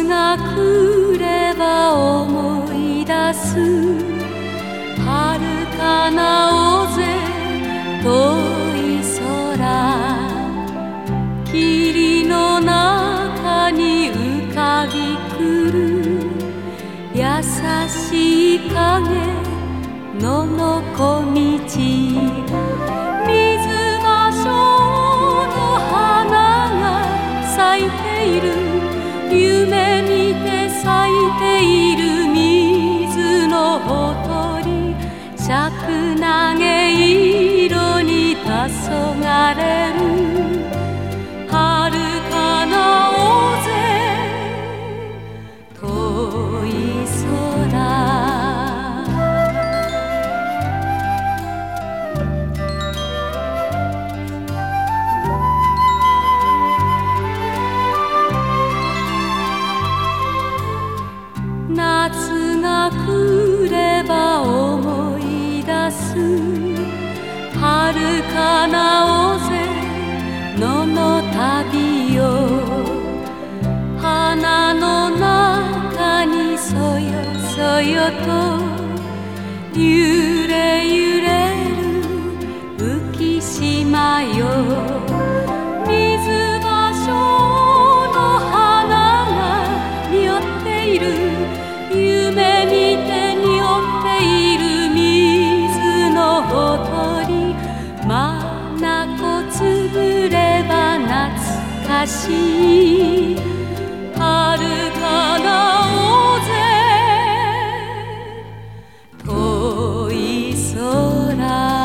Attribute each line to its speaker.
Speaker 1: が来れば思い出す遥かな大勢遠い空霧の中に浮かび来る優しい影ののこ道水場所の花が咲いている夢見て咲いている水のほとり尺投げ色に黄昏れる遥かな大勢遠い空夏が来れば思い出す遥かな大勢の旅よ花の中にそよそよと揺れ揺れる浮島よ水場所の花が匂っている夢見て匂っている水のほとり眼つぶれば懐かしい遥かな大勢遠い空